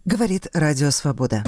Говорит Радио Свобода.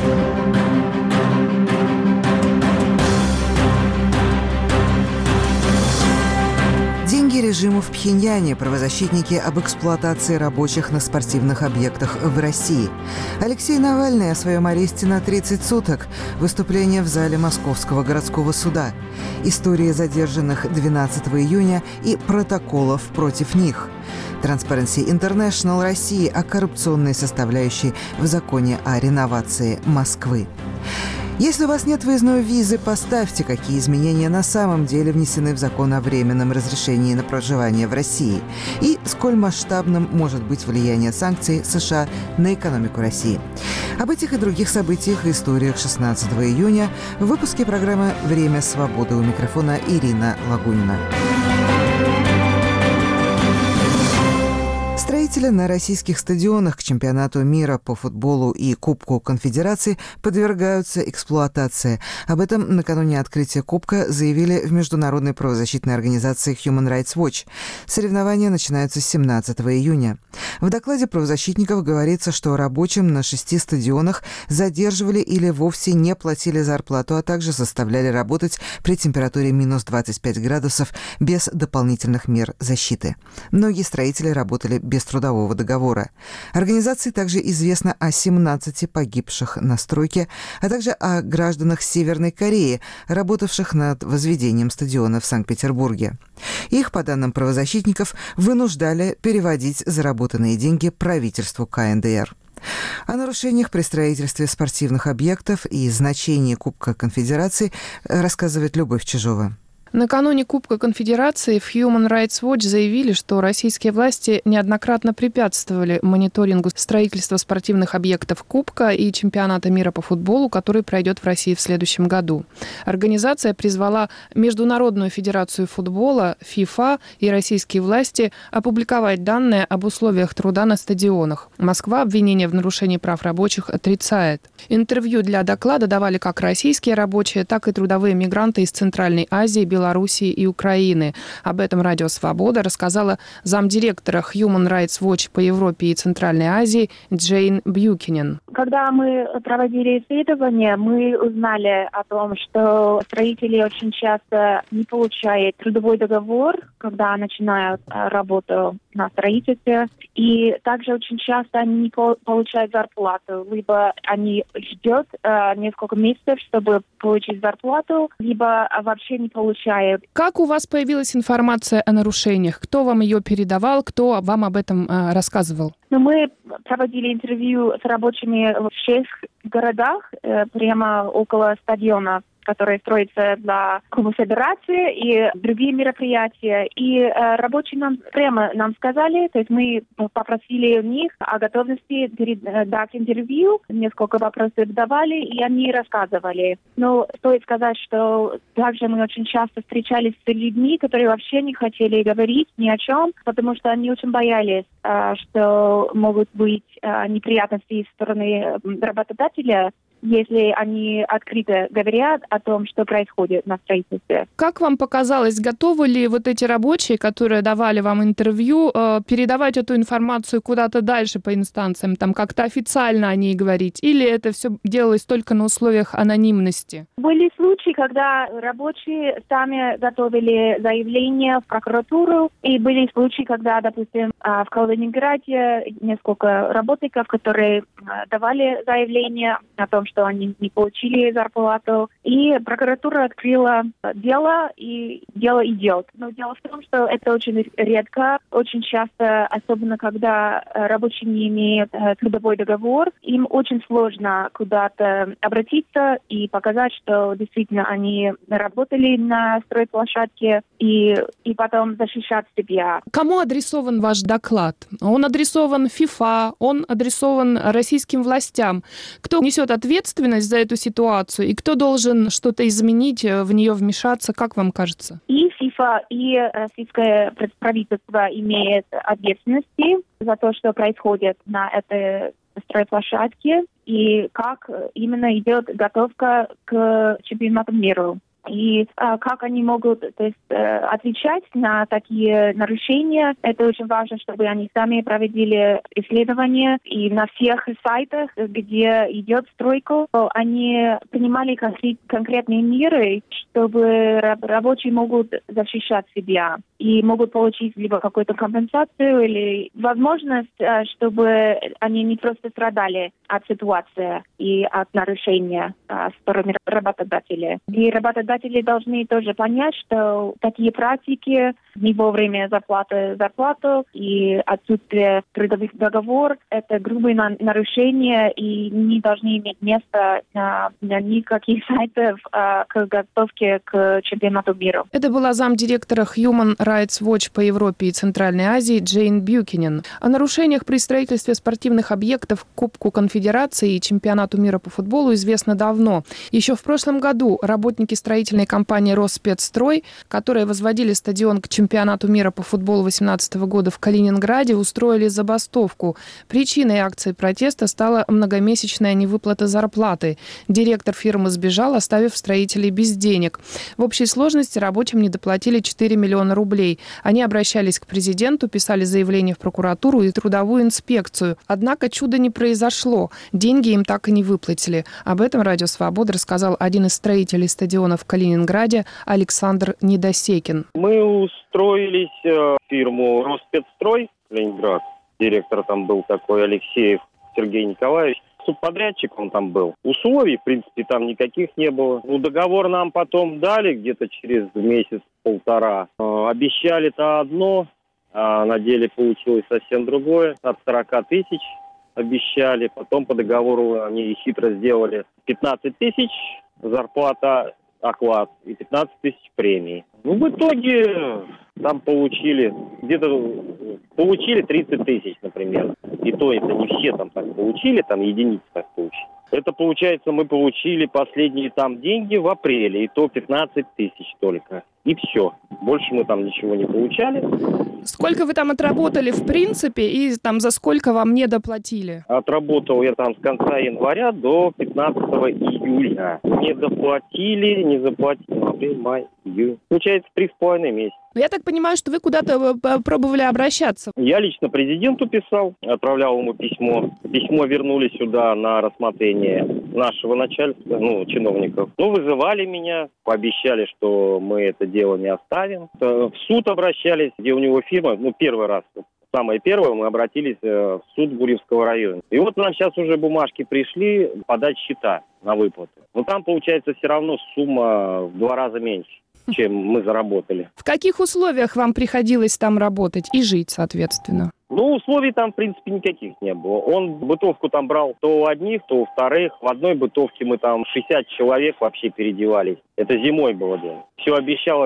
Деньги режиму в Пхеньяне. Правозащитники об эксплуатации рабочих на спортивных объектах в России. Алексей Навальный о своем аресте на 30 суток. Выступление в зале Московского городского суда. Истории задержанных 12 июня и протоколов против них. Transparency International России о коррупционной составляющей в законе о реновации Москвы. Если у вас нет выездной визы, поставьте, какие изменения на самом деле внесены в закон о временном разрешении на проживание в России и сколь масштабным может быть влияние санкций США на экономику России. Об этих и других событиях и историях 16 июня в выпуске программы «Время свободы». У микрофона Ирина Лагунина. Строители на российских стадионах к чемпионату мира по футболу и Кубку Конфедерации подвергаются эксплуатации. Об этом накануне открытия Кубка заявили в международной правозащитной организации Human Rights Watch. Соревнования начинаются с 17 июня. В докладе правозащитников говорится, что рабочим на 6 стадионах задерживали или вовсе не платили зарплату, а также заставляли работать при температуре минус 25 градусов без дополнительных мер защиты. Многие строители работали без трудового договора. Организации также известно о 17 погибших на стройке, а также о гражданах Северной Кореи, работавших над возведением стадиона в Санкт-Петербурге. Их, по данным правозащитников, вынуждали переводить заработанные деньги правительству КНДР. О нарушениях при строительстве спортивных объектов и значении Кубка Конфедерации рассказывает Любовь Чижова. Накануне Кубка Конфедерации в Human Rights Watch заявили, что российские власти неоднократно препятствовали мониторингу строительства спортивных объектов Кубка и чемпионата мира по футболу, который пройдет в России в следующем году. Организация призвала Международную федерацию футбола, ФИФА и российские власти опубликовать данные об условиях труда на стадионах. Москва обвинения в нарушении прав рабочих отрицает. Интервью для доклада давали как российские рабочие, так и трудовые мигранты из Центральной Азии, Белоруссии и Украины. Об этом Радио Свобода рассказала замдиректора Human Rights Watch по Европе и Центральной Азии Джейн Бьюкинен. Когда мы проводили исследование, мы узнали о том, что строители очень часто не получают трудовой договор, когда начинают работу на строительстве. И также очень часто они не получают зарплату. Либо они ждут несколько месяцев, чтобы получить зарплату, либо вообще не получают. Как у вас появилась информация о нарушениях? Кто вам ее передавал? Кто вам об этом рассказывал? Мы проводили интервью с рабочими в 6 городах, прямо около стадиона, который строится для Конфедерации и другие мероприятия. И рабочие нам сказали, то есть мы попросили у них о готовности дать интервью, несколько вопросов давали, и они рассказывали. Но стоит сказать, что также мы очень часто встречались с людьми, которые вообще не хотели говорить ни о чем, потому что они очень боялись, что могут быть неприятности со стороны работодателя, если они открыто говорят о том, что происходит на строительстве. Как вам показалось, готовы ли вот эти рабочие, которые давали вам интервью, передавать эту информацию куда-то дальше по инстанциям, там как-то официально о ней говорить? Или это все делалось только на условиях анонимности? Были случаи, когда рабочие сами готовили заявление в прокуратуру, и были случаи, когда, допустим, в Калининграде несколько работников, которые давали заявление о том, что они не получили зарплату. И прокуратура открыла дело, и дело идет. Но дело в том, что это очень редко, очень часто, особенно когда рабочие не имеют трудовой договор, им очень сложно куда-то обратиться и показать, что действительно они работали на стройплощадке и потом защищать себя. Кому адресован ваш доклад? Он адресован ФИФА, он адресован российским властям. Кто несет ответственность за эту ситуацию, и кто должен что-то изменить, в нее вмешаться, как вам кажется? И ФИФА, и российское правительство имеют ответственности за то, что происходит на этой стройплощадке, и как именно идет готовка к чемпионату мира. И как они могут, то есть, отвечать на такие нарушения. Это очень важно, чтобы они сами проводили исследования. И на всех сайтах, где идет стройка, они принимали конкретные меры, чтобы рабочие могут защищать себя и могут получить либо какую-то компенсацию или возможность, чтобы они не просто страдали от ситуации и от нарушения со стороны работодателей. И работодатели должны тоже понять, что такие практики, не вовремя зарплату и отсутствие трудовых договоров – это грубые нарушения и не должны иметь места на никаких сайтах к подготовке к чемпионату мира. Это была замдиректора Human Rights Watch по Европе и Центральной Азии Джейн Бьюкинен. О нарушениях при строительстве спортивных объектов к Кубку Конфедерации и чемпионату мира по футболу известно давно. Еще в прошлом году работники строительной компании «Росспецстрой», которые возводили стадион к чемпионату мира по футболу 2018 года в Калининграде, устроили забастовку. Причиной акции протеста стала многомесячная невыплата зарплаты. Директор фирмы сбежал, оставив строителей без денег. В общей сложности рабочим не доплатили 4 миллиона рублей. Они обращались к президенту, писали заявление в прокуратуру и трудовую инспекцию. Однако чуда не произошло. Деньги им так и не выплатили. Об этом Радио Свобода рассказал один из строителей стадиона в Калининграде Александр Недосекин. Мы устроились в фирму «Росспецстрой» Ленинград. Директор там был такой Алексеев Сергей Николаевич. Субподрядчик он там был. Условий, в принципе, там никаких не было. Договор нам потом дали где-то через месяц-полтора. Обещали-то одно, а на деле получилось совсем другое. От 40 тысяч обещали. Потом по договору они хитро сделали 15 тысяч зарплата, оклад и 15 тысяч премии. В итоге там получили 30 тысяч, например. И то это не все там так получили, там единицы так получили. Это, получается, мы получили последние там деньги в апреле, и то 15 тысяч только. И все. Больше мы там ничего не получали. Сколько вы там отработали в принципе, и там за сколько вам не доплатили? Отработал я там с конца января до 15 июля. Не заплатили, апрель, май, июнь. Получается 3,5 месяца. Я так понимаю, что вы куда-то пробовали обращаться. Я лично президенту писал, отправлял ему письмо. Письмо вернули сюда на рассмотрение нашего начальства, чиновников. Вызывали меня, пообещали, что мы это дело не оставим. В суд обращались, где у него фирма, первый раз. Самое первое, мы обратились в суд Гурьевского района. И вот нам сейчас уже бумажки пришли подать счета на выплаты. Но там, получается, все равно сумма в 2 раза меньше, чем мы заработали. В каких условиях вам приходилось там работать и жить, соответственно? Условий там, в принципе, никаких не было. Он бытовку там брал то у одних, то у вторых. В одной бытовке мы там 60 человек вообще переодевались. Это зимой было дело. Все обещал,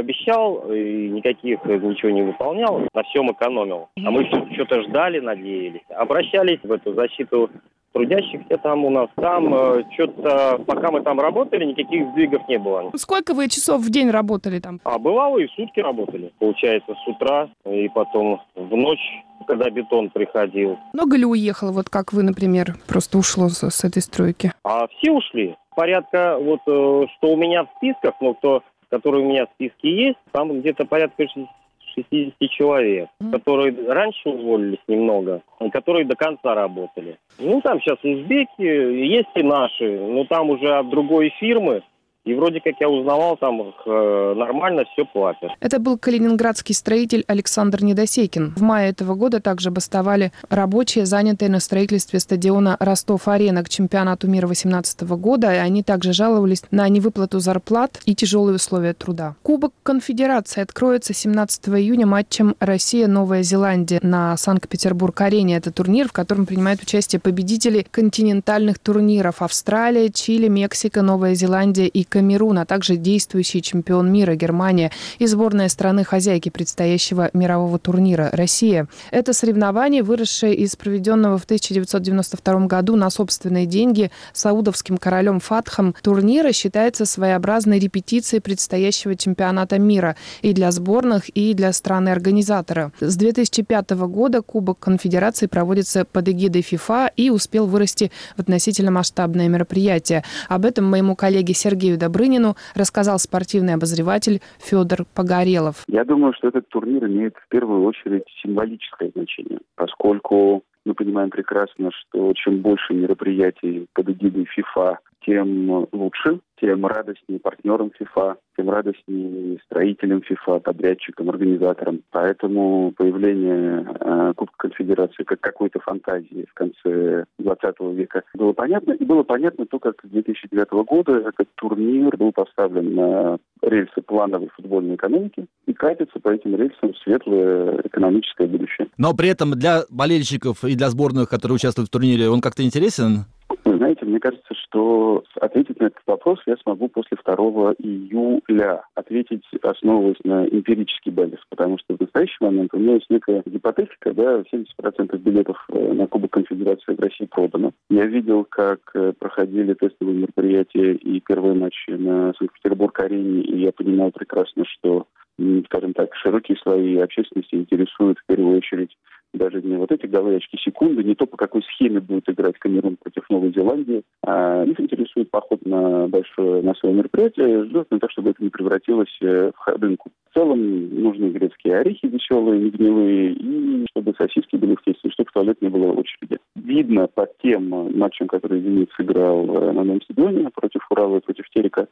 и ничего не выполнял. На всем экономил. А мы все что-то ждали, надеялись. Обращались в эту защиту трудящихся там у нас. Там что-то, пока мы там работали, никаких сдвигов не было. Сколько вы часов в день работали там? Бывало и в сутки работали. Получается, с утра и потом в ночь, когда бетон приходил. Много ли уехало, вот как вы, например, просто ушло с этой стройки? Все ушли. Порядка, что у меня в списках, которые у меня в списке есть, там где-то порядка 60 человек, которые раньше уволились немного, и которые до конца работали. Там сейчас узбеки, есть и наши, но там уже от другой фирмы. И вроде как я узнавал, там нормально все платят. Это был калининградский строитель Александр Недосекин. В мае этого года также бастовали рабочие, занятые на строительстве стадиона «Ростов-Арена» к чемпионату мира 2018 года. И они также жаловались на невыплату зарплат и тяжелые условия труда. Кубок Конфедерации откроется 17 июня матчем Россия-Новая Зеландия на Санкт-Петербург-арене. Это турнир, в котором принимают участие победители континентальных турниров: Австралия, Чили, Мексика, Новая Зеландия и Камерун, а также действующий чемпион мира Германия и сборная страны-хозяйки предстоящего мирового турнира Россия. Это соревнование, выросшее из проведенного в 1992 году на собственные деньги саудовским королем Фатхом турнира, считается своеобразной репетицией предстоящего чемпионата мира и для сборных, и для страны-организатора. С 2005 года Кубок Конфедерации проводится под эгидой ФИФА и успел вырасти в относительно масштабное мероприятие. Об этом моему коллеге Сергею Добрынину, рассказал спортивный обозреватель Федор Погорелов. Я думаю, что этот турнир имеет в первую очередь символическое значение, поскольку мы понимаем прекрасно, что чем больше мероприятий под эгидой ФИФА, тем лучше, тем радостнее партнерам ФИФА, тем радостнее строителям ФИФА, подрядчикам, организаторам. Поэтому появление Кубка Конфедерации как какой-то фантазии в конце 20 века было понятно. И было понятно то, как с 2009 года этот турнир был поставлен на рельсы плановой футбольной экономики и катится по этим рельсам в светлое экономическое будущее. Но при этом для болельщиков и для сборных, которые участвуют в турнире, он как-то интересен? Вы знаете, мне кажется, что ответить на этот вопрос я смогу после 2 июля. Ответить, основываясь на эмпирический базис, потому что в настоящий момент у меня есть некая гипотетика, 70% билетов на Кубок Конфедерации в России продано. Я видел, как проходили тестовые мероприятия и первые матчи на Санкт-Петербург-арене, и я понимаю прекрасно, что, скажем так, широкие слои общественности интересуют в первую очередь даже не вот эти голы, очки, секунды, не то, по какой схеме будет играть Камерун против Новой Зеландии. Их интересует поход на большое массовое мероприятие, желательно так, чтобы это не превратилось в ходынку. В целом нужны грецкие орехи веселые, не гнилые, и чтобы сосиски были в тесте, чтобы в туалет не было очереди. Видно по тем матчам, которые «Зенит» сыграл на новом стадионе против Урала и против Терека,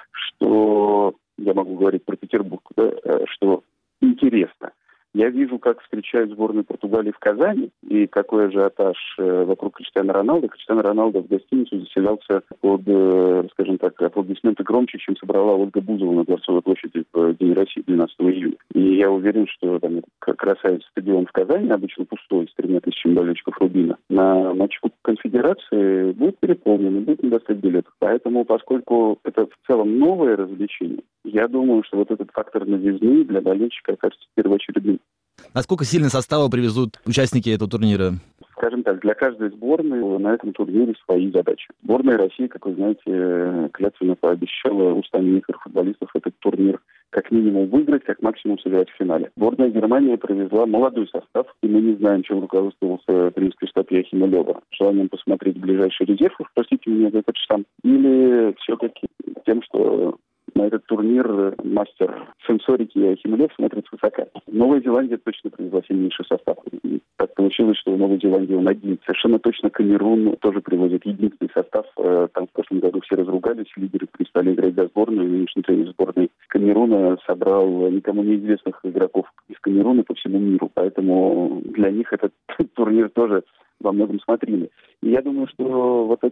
что, я могу говорить про Петербург, что интересно. Я вижу, как встречают сборную Португалии в Казани, и какой ажиотаж вокруг Криштиану Роналдо. Криштиану Роналдо в гостиницу заселялся под, скажем так, аплодисменты громче, чем собрала Ольга Бузова на Дворцовой площади в День России 12 июня. И я уверен, что там красавец стадион в Казани, обычно пустой, с 3000 болельщиков Рубина, на матч Кубка Конфедерации будет переполнен, и будет не достать билетов. Поэтому, поскольку это в целом новое развлечение, я думаю, что вот этот фактор новизны для болельщика окажется первоочередным. Насколько сильно составы привезут участники этого турнира? Скажем так, для каждой сборной на этом турнире свои задачи. Сборная России, как вы знаете, клятвенно пообещала устами некоторых футболистов этот турнир как минимум выиграть, как максимум сыграть в финале. Сборная Германии привезла молодой состав, и мы не знаем, чем руководствовался тренерский штаб Йохима Лёва. Желанием посмотреть ближайший резерв, простите меня за этот штамп, или все-таки тем, что на этот турнир мастер сенсорики Йохим Лев смотрит свысока. Новая Зеландия точно привезла сильнейший состав. И так получилось, что в Новой Зеландии он один. Совершенно точно Камерун тоже привозит единственный состав. Там в прошлом году все разругались, лидеры перестали играть за сборную. Нынешний тренер сборной Камеруна собрал никому неизвестных игроков из Камеруна по всему миру. Поэтому для них этот турнир тоже во многом смотрели. И я думаю, что вот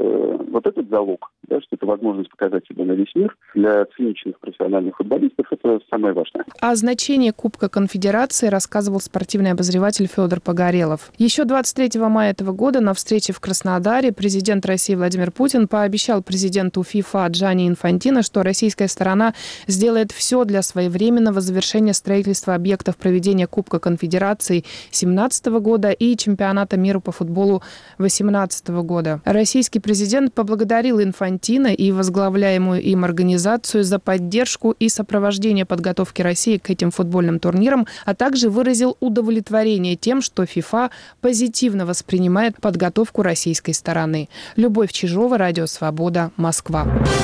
этот залог, что это возможность показать себя на весь мир, для циничных профессиональных футболистов это самое важное. О значении Кубка Конфедерации рассказывал спортивный обозреватель Федор Погорелов. Еще 23 мая этого года на встрече в Краснодаре президент России Владимир Путин пообещал президенту ФИФА Джанни Инфантино, что российская сторона сделает все для своевременного завершения строительства объектов проведения Кубка Конфедерации 2017 года и чемпионата мира по футболу 2018 года. Российский президент поблагодарил Инфантино и возглавляемую им организацию за поддержку и сопровождение подготовки России к этим футбольным турнирам, а также выразил удовлетворение тем, что ФИФА позитивно воспринимает подготовку российской стороны. Любовь Чижова, Радио Свобода, Москва.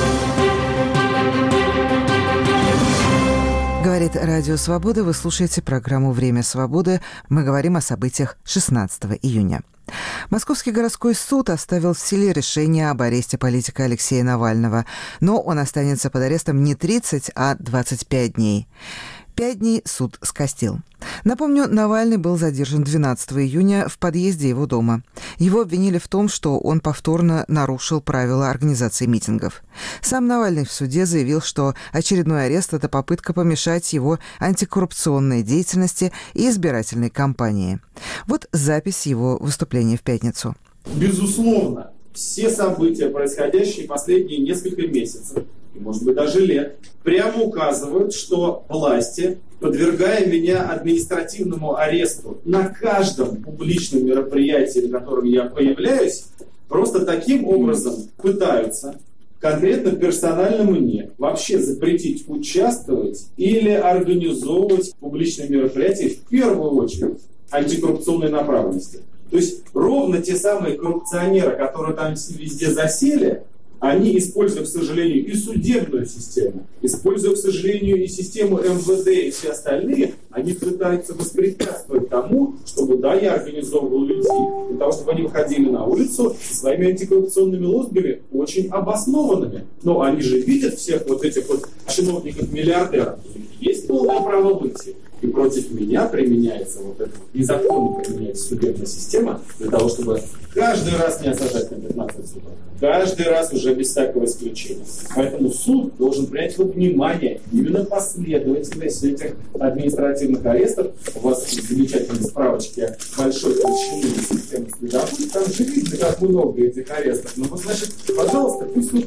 Говорит Радио Свобода. Вы слушаете программу «Время свободы». Мы говорим о событиях 16 июня. Московский городской суд оставил в силе решение об аресте политика Алексея Навального, но он останется под арестом не 30, а 25 дней. 5 дней суд скостил. Напомню, Навальный был задержан 12 июня в подъезде его дома. Его обвинили в том, что он повторно нарушил правила организации митингов. Сам Навальный в суде заявил, что очередной арест – это попытка помешать его антикоррупционной деятельности и избирательной кампании. Вот запись его выступления в пятницу. Безусловно, все события, происходящие последние несколько месяцев, и, может быть, даже лет, прямо указывают, что власти, подвергая меня административному аресту на каждом публичном мероприятии, на котором я появляюсь, просто таким образом пытаются конкретно персонально мне вообще запретить участвовать или организовывать публичные мероприятия, в первую очередь антикоррупционной направленности. То есть ровно те самые коррупционеры, которые там везде засели, Они, используя, к сожалению, и судебную систему, используя, к сожалению, и систему МВД и все остальные, они пытаются воспрепятствовать тому, чтобы, да, я организовывал людей, для того, чтобы они выходили на улицу со своими антикоррупционными лозунгами, очень обоснованными. Но они же видят всех вот этих вот чиновников-миллиардеров. Есть полное право выйти. И против меня применяется вот эта незаконно применяется судебная система для того, чтобы каждый раз не осаждать на 15 суток. Каждый раз уже без всякого исключения. Поэтому суд должен принять во внимание именно последовательность этих административных арестов. У вас замечательные справочки большой толщины системы следопыта. Там же видно, как много этих арестов. Ну вот, значит, пожалуйста, пусть суд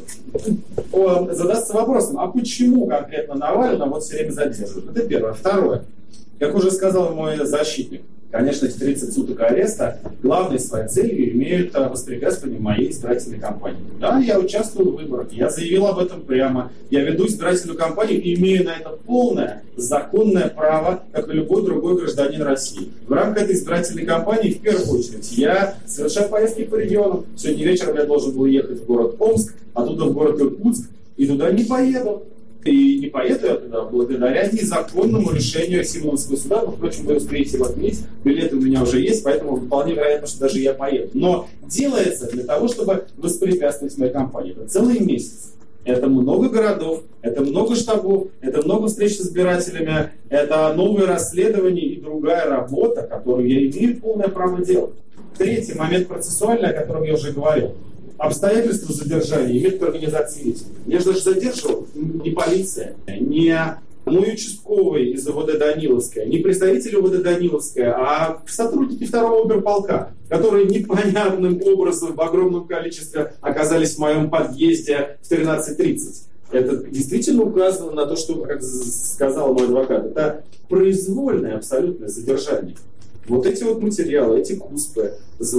задастся вопросом, а почему конкретно Навального вот все время задерживают? Это первое. Второе. Как уже сказал мой защитник, конечно, эти 30 суток ареста главной своей целью имеют воспрепятствование моей избирательной кампании. Да, я участвую в выборах, я заявил об этом прямо, я веду избирательную кампанию и имею на это полное законное право, как и любой другой гражданин России. В рамках этой избирательной кампании, в первую очередь, я совершаю поездки по регионам. Сегодня вечером я должен был ехать в город Омск, оттуда в город Иркутск, и туда не поеду. И не поеду я туда благодаря незаконному решению Симоновского суда. Но, впрочем, вы успеете его отменить. Билеты у меня уже есть, поэтому вполне вероятно, что даже я поеду. Но делается для того, чтобы воспрепятствовать моей кампании. Это целый месяц. Это много городов, это много штабов, это много встреч с избирателями, это новые расследования и другая работа, которую я имею полное право делать. Третий момент процессуальный, о котором я уже говорил. Обстоятельства задержания имеют организации митинга. Меня же даже задерживал не полиция, не мой участковый из ОВД Даниловская, не представители ОВД Даниловская, а сотрудники второго оберполка, которые непонятным образом в огромном количестве оказались в моем подъезде в 13:30. Это действительно указано на то, что, как сказал мой адвокат, это произвольное абсолютное задержание. Вот эти вот материалы, эти КУСПы,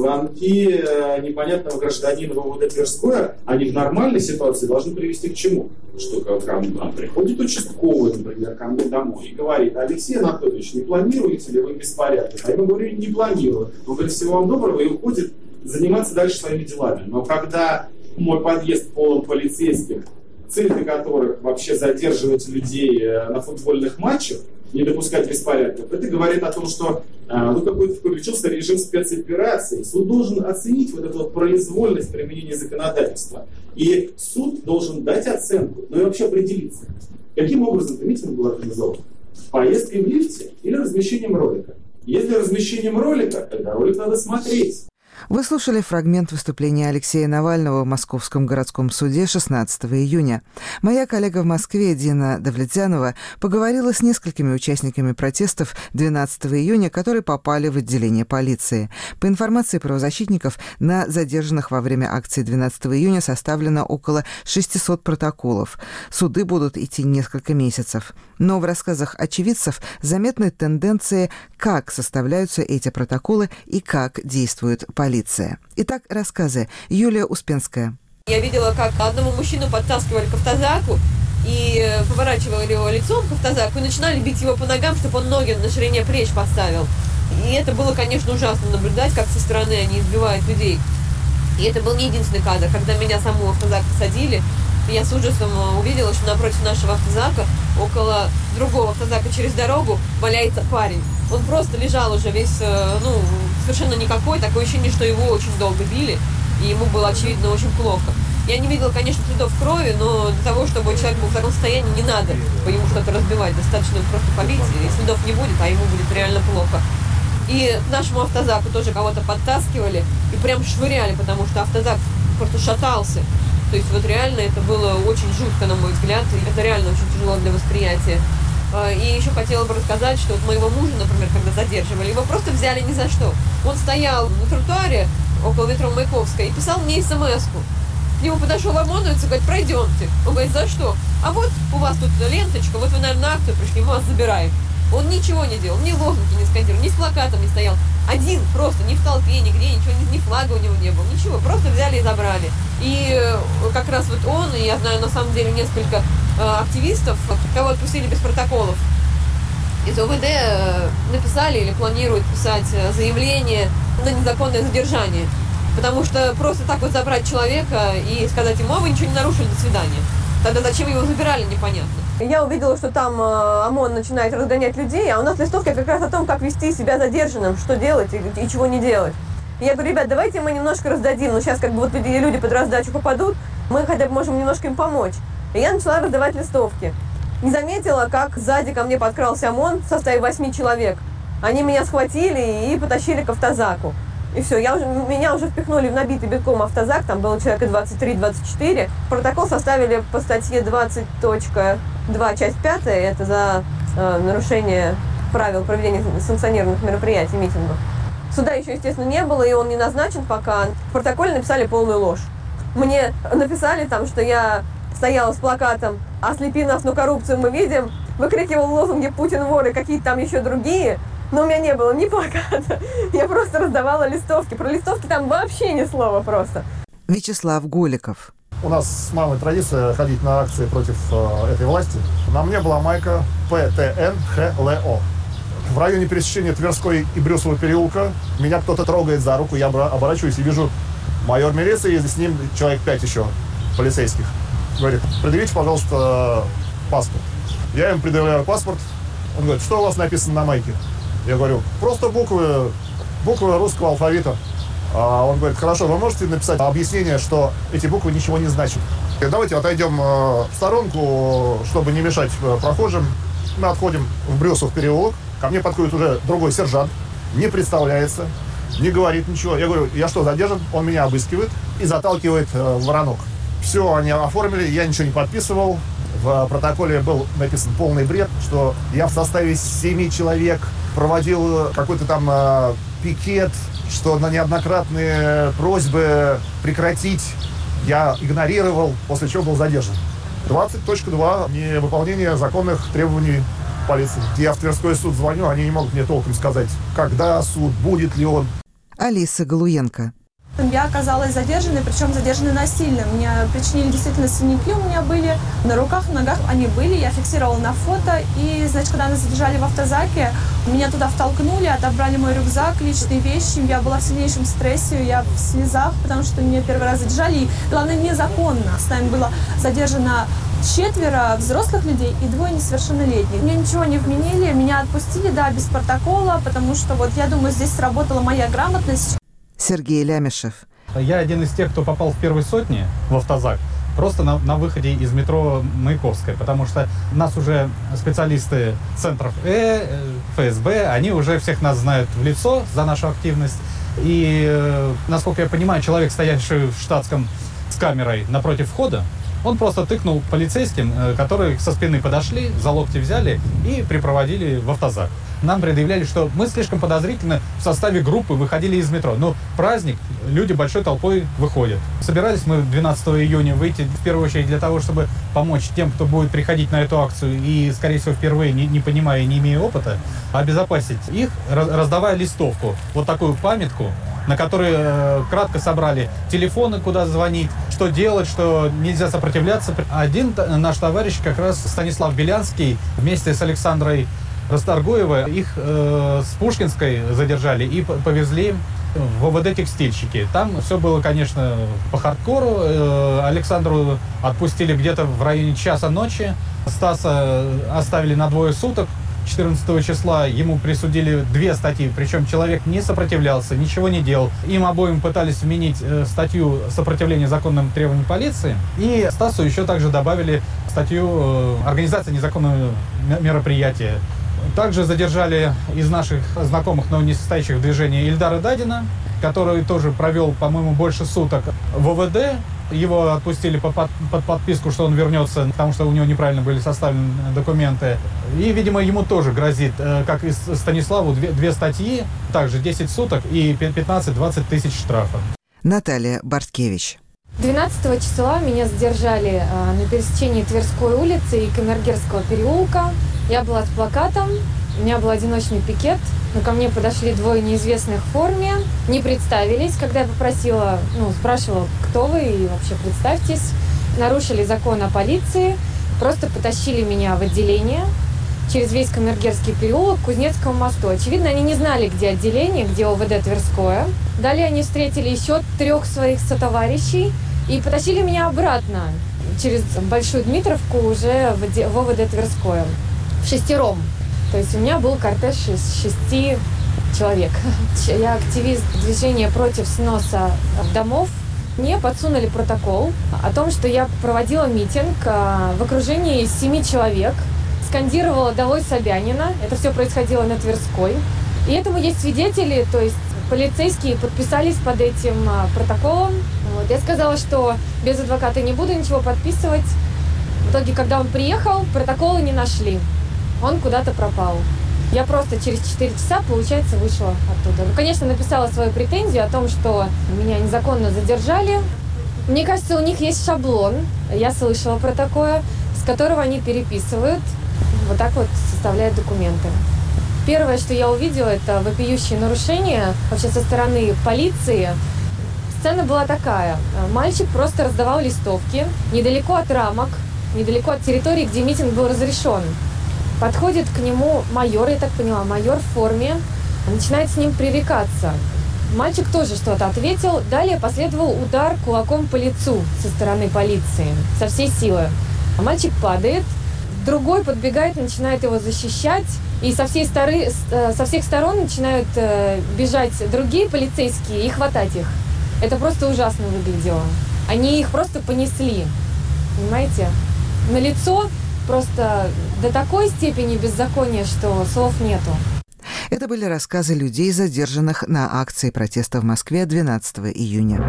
звонки непонятного гражданина в ОВД Тверское, они в нормальной ситуации должны привести к чему? Что ко мне приходит участковый, например, ко мне домой и говорит: Алексей Анатольевич, не планируете ли вы беспорядок? А я ему говорю: не планирую. Он говорит: всего вам доброго, и уходит заниматься дальше своими делами. Но когда мой подъезд полон полицейских, цель для которых вообще задерживать людей на футбольных матчах, не допускать беспорядков, это говорит о том, что какой-то включился режим спецоперации. Суд должен оценить вот эту вот произвольность применения законодательства. И суд должен дать оценку, ну и вообще определиться, каким образом этот митинг был организован. Поездкой в лифте или размещением ролика. Если размещением ролика, тогда ролик надо смотреть. Вы слушали фрагмент выступления Алексея Навального в Московском городском суде 16 июня. Моя коллега в Москве Дина Давлетянова поговорила с несколькими участниками протестов 12 июня, которые попали в отделение полиции. По информации правозащитников, на задержанных во время акции 12 июня составлено около 600 протоколов. Суды будут идти несколько месяцев. Но в рассказах очевидцев заметны тенденции, как составляются эти протоколы и как действует полиция. Итак, рассказы. Юлия Успенская. Я видела, как одному мужчину подтаскивали к автозаку и поворачивали его лицом к автозаку и начинали бить его по ногам, чтобы он ноги на ширине плеч поставил. И это было, конечно, ужасно наблюдать, как со стороны они избивают людей. И это был не единственный кадр. Когда меня саму в автозак посадили, я с ужасом увидела, что напротив нашего автозака, около другого автозака через дорогу, валяется парень. Он просто лежал уже весь, совершенно никакой, такое ощущение, что его очень долго били, и ему было, очевидно, очень плохо. Я не видела, конечно, следов крови, но для того, чтобы человек был в таком состоянии, не надо по нему что-то разбивать. Достаточно просто побить, и следов не будет, а ему будет реально плохо. И к нашему автозаку тоже кого-то подтаскивали и прям швыряли, потому что автозак просто шатался. То есть вот реально это было очень жутко, на мой взгляд, и это реально очень тяжело для восприятия. И еще хотела бы рассказать, что вот моего мужа, например, когда задерживали, его просто взяли ни за что. Он стоял на тротуаре около метро Маяковская и писал мне смс-ку. К нему подошел ОМОНовец и говорит: пройдемте. Он говорит: за что? А вот у вас тут ленточка, вот вы, наверное, на акцию пришли, мы вас забираем. Он ничего не делал, ни лозунги не скандировал, ни с плакатом не стоял. Один просто, ни в толпе, нигде, ничего, ни флага у него не было, ничего, просто взяли и забрали. И как раз вот он, и я знаю на самом деле несколько активистов, кого отпустили без протоколов, из ОВД написали или планируют писать заявление на незаконное задержание. Потому что просто так вот забрать человека и сказать ему: вы ничего не нарушили, до свидания. Тогда зачем его забирали, непонятно. Я увидела, что там ОМОН начинает разгонять людей, а у нас листовка как раз о том, как вести себя задержанным, что делать и чего не делать. И я говорю: ребят, давайте мы немножко раздадим. Ну, сейчас как бы вот люди под раздачу попадут, мы хотя бы можем немножко им помочь. И я начала раздавать листовки. Не заметила, как сзади ко мне подкрался ОМОН в составе 8 человек. Они меня схватили и потащили к автозаку. И все, меня уже впихнули в набитый битком автозак, там было человека 23-24. Протокол составили по статье 20.2, часть 5, это за нарушение правил проведения санкционированных мероприятий, митингов. Суда еще, естественно, не было, и он не назначен пока. В протоколе написали полную ложь. Мне написали там, что я стояла с плакатом «Ослепи нас, но коррупцию мы видим», выкрикивал лозунги «Путин вор» и какие-то там еще другие. Но у меня не было ни плаката, я просто раздавала листовки. Про листовки там вообще ни слова просто. Вячеслав Голиков. У нас с мамой традиция ходить на акции против этой власти. На мне была майка ПТНХЛО. В районе пересечения Тверской и Брюсового переулка меня кто-то трогает за руку, я оборачиваюсь и вижу майор милиции, и с ним человек 5 еще полицейских. Говорит: предъявите, пожалуйста, паспорт. Я им предъявляю паспорт. Он говорит: что у вас написано на майке? Я говорю: просто буквы русского алфавита. А он говорит: хорошо, вы можете написать объяснение, что эти буквы ничего не значат? Давайте отойдем в сторонку, чтобы не мешать прохожим. Мы отходим в Брюсов переулок. Ко мне подходит уже другой сержант, не представляется, не говорит ничего. Я говорю: я что, задержан? Он меня обыскивает и заталкивает в воронок. Все они оформили, я ничего не подписывал. В протоколе был написан полный бред, что я в составе 7 человек проводил какой-то там пикет, что на неоднократные просьбы прекратить я игнорировал, после чего был задержан. 20.2. Невыполнение законных требований полиции. Я в Тверской суд звоню, они не могут мне толком сказать, когда суд, будет ли он. Алиса Галуенко. Я оказалась задержанной, причем задержанной насильно. Меня причинили действительно синяки, у меня были на руках, на ногах они были. Я фиксировала на фото. И, значит, когда нас задержали в автозаке, меня туда втолкнули, отобрали мой рюкзак, личные вещи. Я была в сильнейшем стрессе, я в слезах, потому что меня первый раз задержали. И, главное, незаконно. С нами было задержано 4 взрослых людей и 2 несовершеннолетних. Мне ничего не вменили, меня отпустили, да, без протокола, потому что вот я думаю, здесь сработала моя грамотность. Сергей Лямишев. Я один из тех, кто попал в первой сотне в автозак, просто на выходе из метро Маяковская, потому что нас уже специалисты центров ФСБ, они уже всех нас знают в лицо за нашу активность. И, насколько я понимаю, человек, стоящий в штатском с камерой напротив входа, он просто тыкнул полицейским, которые со спины подошли, за локти взяли и припроводили в автозак. Нам предъявляли, что мы слишком подозрительно в составе группы выходили из метро. Но праздник, люди большой толпой выходят. Собирались мы 12 июня выйти в первую очередь для того, чтобы помочь тем, кто будет приходить на эту акцию и, скорее всего, впервые, не понимая и не имея опыта, обезопасить их, раздавая листовку, вот такую памятку, на которой кратко собрали телефоны, куда звонить, что делать, что нельзя сопротивляться. Один наш товарищ, как раз Станислав Белянский, вместе с Александрой Расторгуева, их с Пушкинской задержали и повезли в ОВД «Текстильщики». Там все было, конечно, по хардкору. Александру отпустили где-то в районе часа ночи. Стаса оставили на 2 суток. 14 числа ему присудили 2 статьи, причем человек не сопротивлялся, ничего не делал. Им обоим пытались вменить статью сопротивления законным требованиям полиции. И Стасу еще также добавили статью организации незаконного мероприятия. Также задержали из наших знакомых, но не состоящих в движении, Ильдара Дадина, который тоже провел, по-моему, больше суток в ОВД. Его отпустили под подписку, что он вернется, потому что у него неправильно были составлены документы. И, видимо, ему тоже грозит, как и Станиславу, 2 статьи, также 10 суток и 15-20 тысяч штрафа. Наталья Барткевич. 12 числа меня задержали на пересечении Тверской улицы и Камергерского переулка. Я была с плакатом, у меня был одиночный пикет, но ко мне подошли 2 неизвестных в форме, не представились, когда я попросила, спрашивала, кто вы и вообще представьтесь. Нарушили закон о полиции, просто потащили меня в отделение, через весь Камергерский переулок к Кузнецкому мосту. Очевидно, они не знали, где отделение, где ОВД Тверское. Далее они встретили еще 3 своих сотоварищей и потащили меня обратно через Большую Дмитровку уже в ОВД Тверское. Вшестером. То есть у меня был кортеж из 6 человек. Я активист движения против сноса домов. Мне подсунули протокол о том, что я проводила митинг в окружении из 7 человек, скандировала «Долой Собянина». Это все происходило на Тверской. И этому есть свидетели, то есть полицейские подписались под этим протоколом. Вот. Я сказала, что без адвоката не буду ничего подписывать. В итоге, когда он приехал, протокола не нашли. Он куда-то пропал. Я просто через 4 часа, получается, вышла оттуда. Ну, конечно, написала свою претензию о том, что меня незаконно задержали. Мне кажется, у них есть шаблон, я слышала про такое, с которого они переписывают, вот так вот составляют документы. Первое, что я увидела, это вопиющие нарушения вообще со стороны полиции. Сцена была такая. Мальчик просто раздавал листовки недалеко от рамок, недалеко от территории, где митинг был разрешен. Подходит к нему майор, я так поняла, майор в форме, начинает с ним пререкаться. Мальчик тоже что-то ответил. Далее последовал удар кулаком по лицу со стороны полиции, со всей силы. А мальчик падает, другой подбегает, начинает его защищать, и со всех сторон начинают бежать другие полицейские и хватать их. Это просто ужасно выглядело. Они их просто понесли, понимаете? На лицо просто до такой степени беззакония, что слов нету. Это были рассказы людей, задержанных на акции протеста в Москве 12 июня.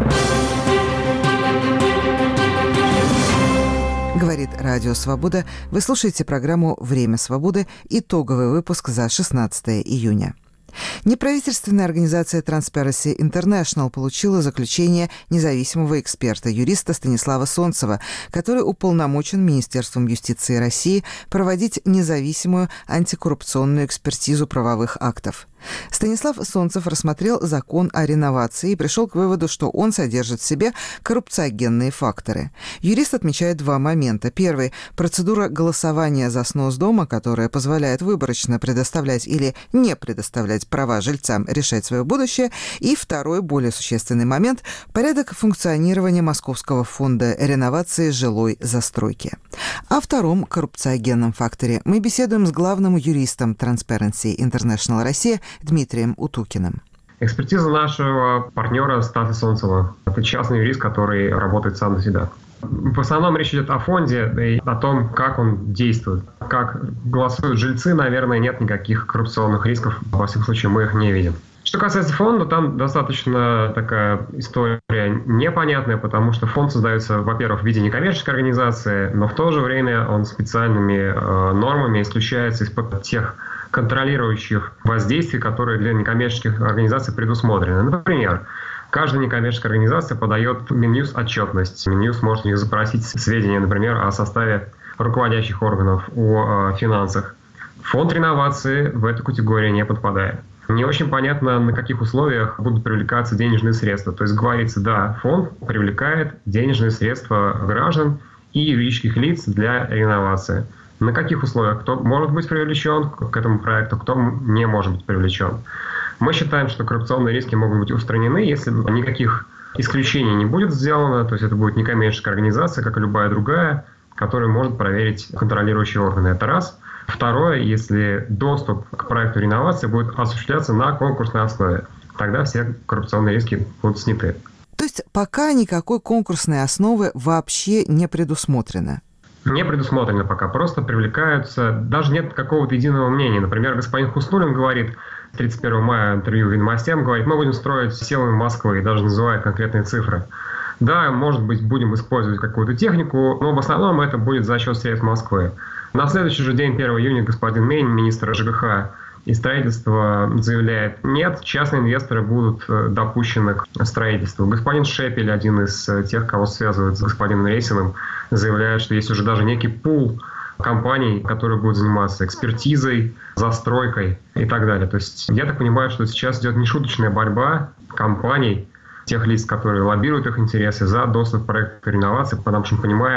Говорит Радио Свобода. Вы слушаете программу «Время свободы», итоговый выпуск за 16 июня. Неправительственная организация Transparency International получила заключение независимого эксперта, юриста Станислава Солнцева, который уполномочен Министерством юстиции России проводить независимую антикоррупционную экспертизу правовых актов. Станислав Солнцев рассмотрел закон о реновации и пришел к выводу, что он содержит в себе коррупциогенные факторы. Юрист отмечает 2 момента. Первый – процедура голосования за снос дома, которая позволяет выборочно предоставлять или не предоставлять права жильцам решать свое будущее. И второй, более существенный момент – порядок функционирования Московского фонда реновации жилой застройки. О втором коррупциогенном факторе мы беседуем с главным юристом Transparency International Россия Дмитрием Утукиным. Экспертиза нашего партнера Стаса Солнцева. Это частный юрист, который работает сам на себя. В основном речь идет о фонде и о том, как он действует. Как голосуют жильцы, наверное, нет никаких коррупционных рисков. Во всяком случае, мы их не видим. Что касается фонда, там достаточно такая история непонятная, потому что фонд создается, во-первых, в виде некоммерческой организации, но в то же время он специальными нормами исключается из-под тех контролирующих воздействий, которые для некоммерческих организаций предусмотрены. Например, каждая некоммерческая организация подает в Минюст отчетность. Минюст может у них запросить сведения, например, о составе руководящих органов, о финансах. Фонд реновации в эту категорию не подпадает. Не очень понятно, на каких условиях будут привлекаться денежные средства. То есть говорится, да, фонд привлекает денежные средства граждан и юридических лиц для реновации. На каких условиях? Кто может быть привлечен к этому проекту, кто не может быть привлечен. Мы считаем, что коррупционные риски могут быть устранены, если никаких исключений не будет сделано, то есть это будет некоммерческая организация, как и любая другая, которая может проверить контролирующие органы. Это раз. Второе, если доступ к проекту реновации будет осуществляться на конкурсной основе, тогда все коррупционные риски будут сняты. То есть пока никакой конкурсной основы вообще не предусмотрено? Не предусмотрено пока, просто привлекаются, даже нет какого-то единого мнения. Например, господин Хуснуллин говорит, 31 мая интервью «Ведомостям», говорит, мы будем строить силами Москвы, и даже называет конкретные цифры. Да, может быть, будем использовать какую-то технику, но в основном это будет за счет средств Москвы. На следующий же день, 1 июня, господин Мейн, министр ЖКХ и строительства, заявляет, нет, частные инвесторы будут допущены к строительству. Господин Шепель, один из тех, кого связывают с господином Рейсиным, заявляет, что есть уже даже некий пул компаний, которые будут заниматься экспертизой, застройкой и так далее. То есть я так понимаю, что сейчас идет нешуточная борьба компаний, тех лиц, которые лоббируют их интересы за доступ к проекту реновации, потому что мы понимаем,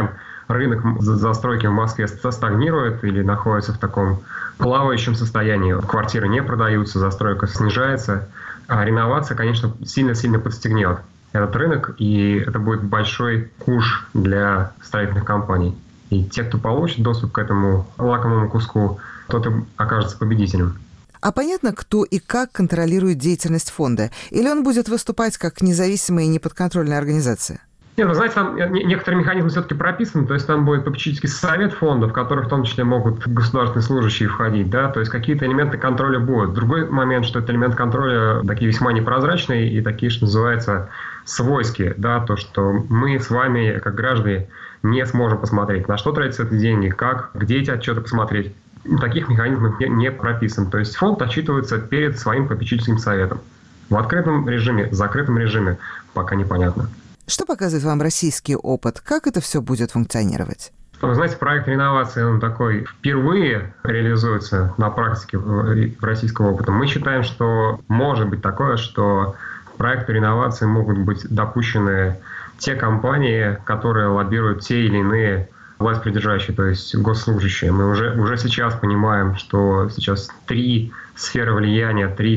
рынок застройки в Москве стагнирует или находится в таком плавающем состоянии. Квартиры не продаются, застройка снижается, а реновация, конечно, сильно-сильно подстегнет этот рынок, и это будет большой куш для строительных компаний. И те, кто получит доступ к этому лакомому куску, тот и окажется победителем. А понятно, кто и как контролирует деятельность фонда? Или он будет выступать как независимая и неподконтрольная организация? Нет, вы знаете, там некоторые механизмы все-таки прописаны, то есть там будет попечительский совет фонда, в который в том числе могут государственные служащие входить, да, то есть какие-то элементы контроля будут. Другой момент, что это элемент контроля такие весьма непрозрачные и такие, что называется, свойские, да, то, что мы с вами, как граждане, не сможем посмотреть, на что тратятся эти деньги, как, где эти отчеты посмотреть. Таких механизмов не прописан. То есть фонд отчитывается перед своим попечительским советом. В открытом режиме, в закрытом режиме пока непонятно. Что показывает вам российский опыт? Как это все будет функционировать? Вы знаете, проект реновации, он такой впервые реализуется на практике российского опыта. Мы считаем, что может быть такое, что к проекту реновации могут быть допущены те компании, которые лоббируют те или иные властьпридержащие, то есть госслужащие. Мы уже сейчас понимаем, что сейчас 3 сферы влияния, 3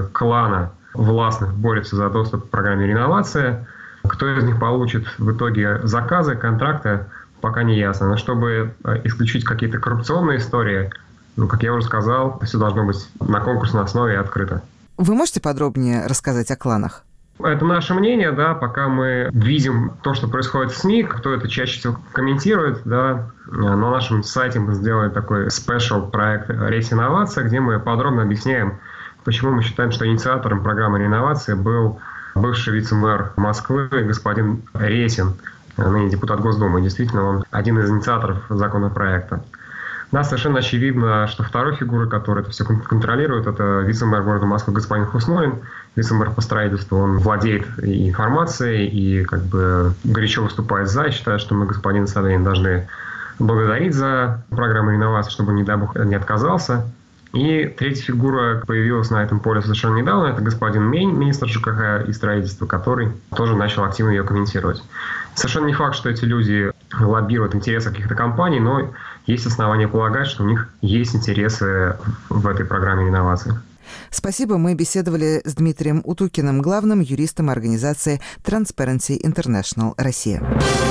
клана властных борются за доступ к программе реновации. Кто из них получит в итоге заказы, контракты, пока не ясно. Но чтобы исключить какие-то коррупционные истории, как я уже сказал, все должно быть на конкурсной основе и открыто. Вы можете подробнее рассказать о кланах? Это наше мнение, да, пока мы видим то, что происходит в СМИ, кто это чаще всего комментирует, да. На нашем сайте мы сделали такой спешл проект «Ресинновация», где мы подробно объясняем, почему мы считаем, что инициатором программы реновации был бывший вице-мэр Москвы господин Ресин, ныне депутат Госдумы. Действительно, он один из инициаторов законопроекта. Да, совершенно очевидно, что второй фигурой, которая это все контролирует, это вице-мэр города Москвы господин Хуснуллин. Вице-мэр по строительству, он владеет и информацией, и горячо выступает за, и считает, что мы господина Собянина должны благодарить за программу реновации, чтобы, не дай бог, не отказался. И третья фигура появилась на этом поле совершенно недавно. Это господин Мень, министр ЖКХ и строительства, который тоже начал активно ее комментировать. Совершенно не факт, что эти люди лоббируют интересы каких-то компаний, но есть основания полагать, что у них есть интересы в этой программе реновации. Спасибо. Мы беседовали с Дмитрием Утукиным, главным юристом организации Transparency International Россия.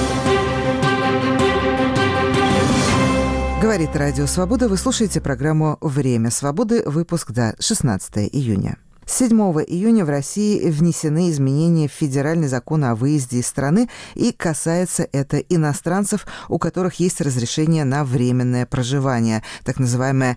Говорит Радио Свобода. Вы слушаете программу «Время свободы», выпуск 16 июня. С 7 июня в России внесены изменения в федеральный закон о выезде из страны, и касается это иностранцев, у которых есть разрешение на временное проживание, так называемое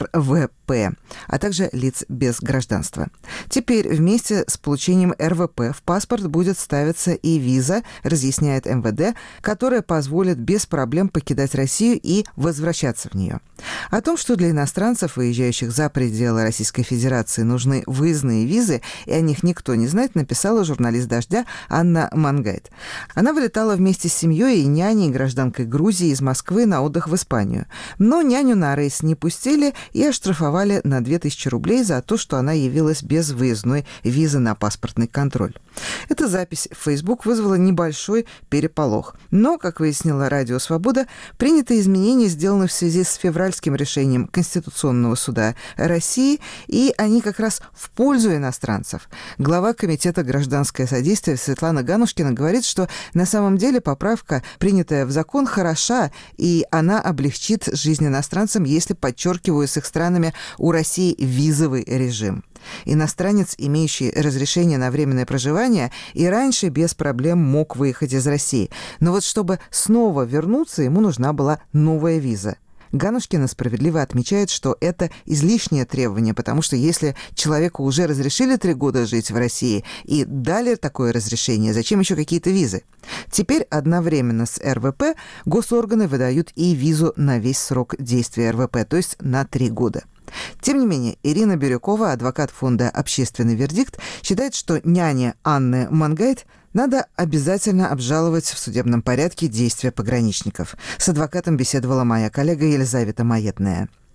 РВП, а также лиц без гражданства. Теперь вместе с получением РВП в паспорт будет ставиться и виза, разъясняет МВД, которая позволит без проблем покидать Россию и возвращаться в нее. О том, что для иностранцев, выезжающих за пределы Российской Федерации, нужны выездные визы, и о них никто не знает, написала журналист «Дождя» Анна Мангайт. Она вылетала вместе с семьей и няней, гражданкой Грузии, из Москвы на отдых в Испанию. Но няню на рейс не пустили и оштрафовали на 2000 рублей за то, что она явилась без выездной визы на паспортный контроль. Эта запись в Facebook вызвала небольшой переполох. Но, как выяснила Радио Свобода, принятые изменения сделаны в связи с февральским решением Конституционного суда России, и они как раз в пользу иностранцев. Глава Комитета «Гражданское содействие» Светлана Ганушкина говорит, что на самом деле поправка, принятая в закон, хороша, и она облегчит жизнь иностранцам, если, подчеркиваю, с их странами у России визовый режим. Иностранец, имеющий разрешение на временное проживание, и раньше без проблем мог выехать из России. Но вот чтобы снова вернуться, ему нужна была новая виза. Ганушкина справедливо отмечает, что это излишнее требование, потому что если человеку уже разрешили 3 года жить в России и дали такое разрешение, зачем еще какие-то визы? Теперь одновременно с РВП госорганы выдают и визу на весь срок действия РВП, то есть на 3 года. Тем не менее, Ирина Бирюкова, адвокат фонда «Общественный вердикт», считает, что няне Анны Мангайт надо обязательно обжаловать в судебном порядке действия пограничников. С адвокатом беседовала моя коллега Елизавета Маетная.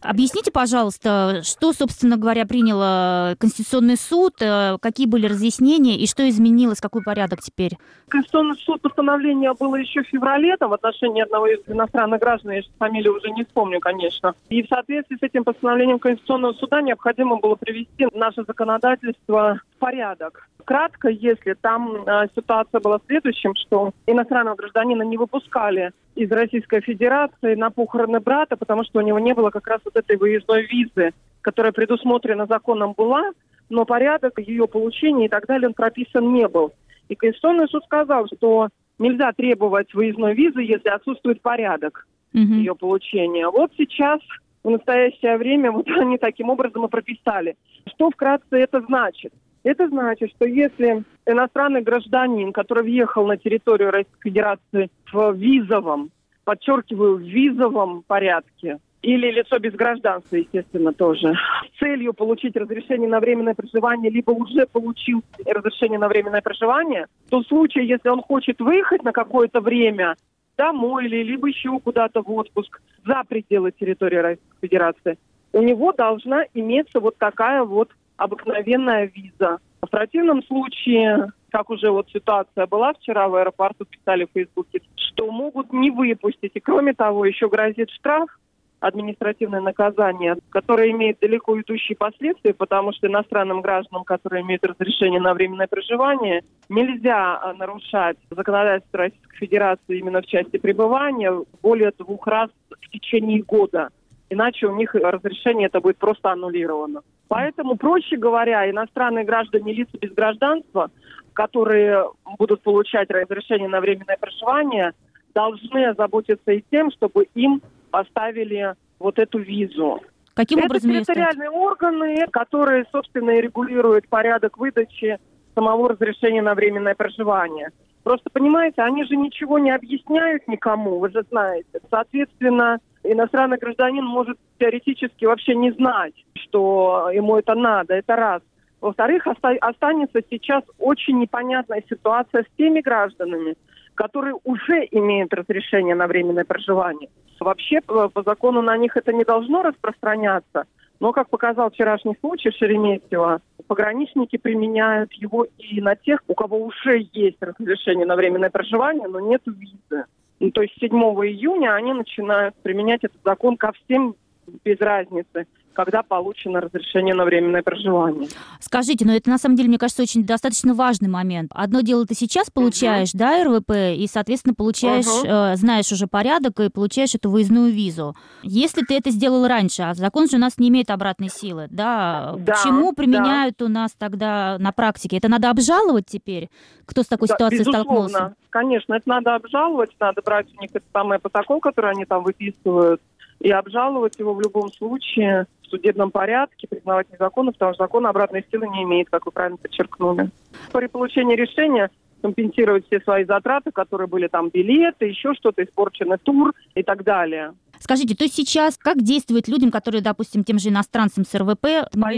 Объясните, пожалуйста, что, собственно говоря, принял Конституционный суд, какие были разъяснения и что изменилось, какой порядок теперь? Конституционный суд постановление было еще в феврале в отношении одного из иностранных граждан, я фамилию уже не вспомню, конечно. И в соответствии с этим постановлением Конституционного суда необходимо было привести наше законодательство в порядок. Кратко, если там ситуация была в следующем, что иностранного гражданина не выпускали из Российской Федерации на похороны брата, потому что у него не было как раз вот этой выездной визы, которая предусмотрена законом была, но порядок ее получения и так далее он прописан не был. И Конституционный суд сказал, что нельзя требовать выездной визы, если отсутствует порядок ее получения. Вот сейчас, в настоящее время, вот они таким образом и прописали. Что вкратце это значит? Это значит, что если иностранный гражданин, который въехал на территорию Российской Федерации в визовом, подчеркиваю, в визовом порядке, или лицо без гражданства, естественно, тоже, с целью получить разрешение на временное проживание, либо уже получил разрешение на временное проживание, то в случае, если он хочет выехать на какое-то время домой или либо еще куда-то в отпуск за пределы территории Российской Федерации, у него должна иметься вот такая вот обыкновенная виза. В противном случае, как уже вот ситуация была вчера в аэропорту, писали в Фейсбуке, что могут не выпустить. И кроме того, еще грозит штраф, административное наказание, которое имеет далеко идущие последствия, потому что иностранным гражданам, которые имеют разрешение на временное проживание, нельзя нарушать законодательство Российской Федерации именно в части пребывания более 2 раз в течение года. Иначе у них разрешение это будет просто аннулировано. Поэтому, проще говоря, иностранные граждане, лица без гражданства, которые будут получать разрешение на временное проживание, должны озаботиться и тем, чтобы им поставили вот эту визу. Каким образом это территориальные органы, которые, собственно, и регулируют порядок выдачи самого разрешения на временное проживание. Просто, понимаете, они же ничего не объясняют никому, вы же знаете. Соответственно, иностранный гражданин может теоретически вообще не знать, что ему это надо, это раз. Во-вторых, останется сейчас очень непонятная ситуация с теми гражданами, которые уже имеют разрешение на временное проживание. Вообще, по закону на них это не должно распространяться, но, как показал вчерашний случай Шереметьево, пограничники применяют его и на тех, у кого уже есть разрешение на временное проживание, но нет визы. То есть 7 июня они начинают применять этот закон ко всем без разницы, когда получено разрешение на временное проживание. Скажите, но это на самом деле, мне кажется, очень достаточно важный момент. Одно дело, ты сейчас получаешь, да, РВП, и, соответственно, получаешь, знаешь уже порядок и получаешь эту выездную визу. Если ты это сделал раньше, а закон же у нас не имеет обратной силы, да, почему применяют у нас тогда на практике? Это надо обжаловать теперь? Кто с такой ситуацией столкнулся? Конечно, это надо обжаловать, надо брать у них этот самый протокол, который они там выписывают, и обжаловать его в любом случае в судебном порядке, признавать незаконным, потому что закон обратной силы не имеет, как вы правильно подчеркнули. При получении решения компенсировать все свои затраты, которые были там билеты, еще что-то, испорченный тур и так далее. Скажите, то есть сейчас как действовать людям, которые, допустим, тем же иностранцам с РВП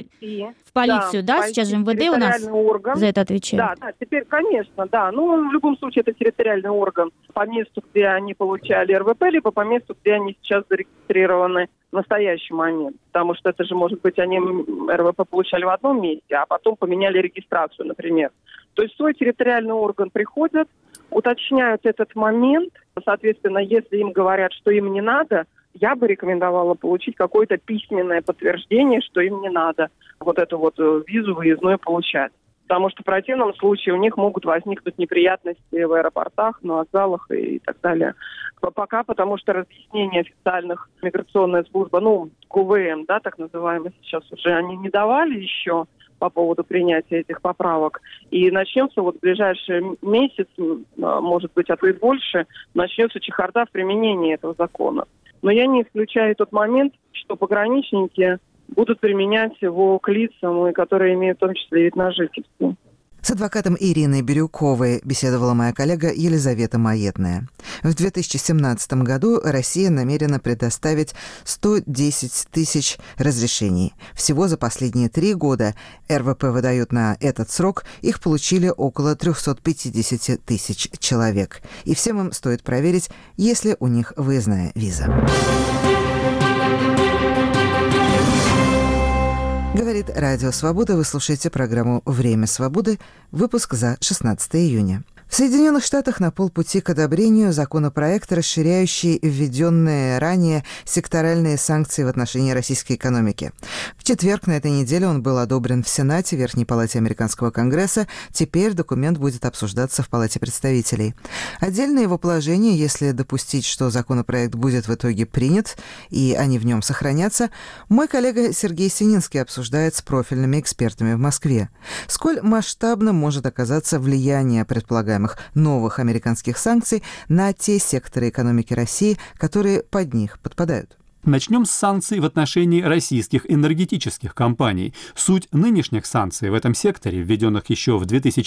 в полицию, да? Сейчас же МВД у нас за это отвечает. Да, теперь, конечно, да. Ну, в любом случае, это территориальный орган по месту, где они получали РВП, либо по месту, где они сейчас зарегистрированы в настоящий момент. Потому что это же, может быть, они РВП получали в одном месте, а потом поменяли регистрацию, например. То есть свой территориальный орган приходят, уточняют этот момент. Соответственно, если им говорят, что им не надо, я бы рекомендовала получить какое-то письменное подтверждение, что им не надо вот эту вот визу выездную получать. Потому что в противном случае у них могут возникнуть неприятности в аэропортах, на вокзалах и так далее. Пока, потому что разъяснения официальных миграционная служба, ГУВМ, да, так называемые сейчас уже, они не давали еще по поводу принятия этих поправок. И начнется вот в ближайший месяц, может быть, а то и больше, начнется чехарда в применении этого закона. Но я не исключаю тот момент, что пограничники будут применять его к лицам, которые имеют в том числе вид на жительство. С адвокатом Ириной Бирюковой беседовала моя коллега Елизавета Маетная. В 2017 году Россия намерена предоставить 110 тысяч разрешений. Всего за последние 3 года РВП выдают на этот срок, их получили около 350 тысяч человек. И всем им стоит проверить, есть ли у них выездная виза. Говорит Радио Свобода. Вы слушаете программу «Время свободы», выпуск за 16 июня. В Соединенных Штатах на полпути к одобрению законопроект, расширяющий введенные ранее секторальные санкции в отношении российской экономики. В четверг на этой неделе он был одобрен в Сенате, Верхней Палате Американского Конгресса. Теперь документ будет обсуждаться в Палате представителей. Отдельные его положения, если допустить, что законопроект будет в итоге принят и они в нем сохранятся, мой коллега Сергей Сининский обсуждает с профильными экспертами в Москве. Сколь масштабным может оказаться влияние предполагаемых новых американских санкций на те секторы экономики России, которые под них подпадают. Начнем с санкций в отношении российских энергетических компаний. Суть нынешних санкций в этом секторе, введенных еще в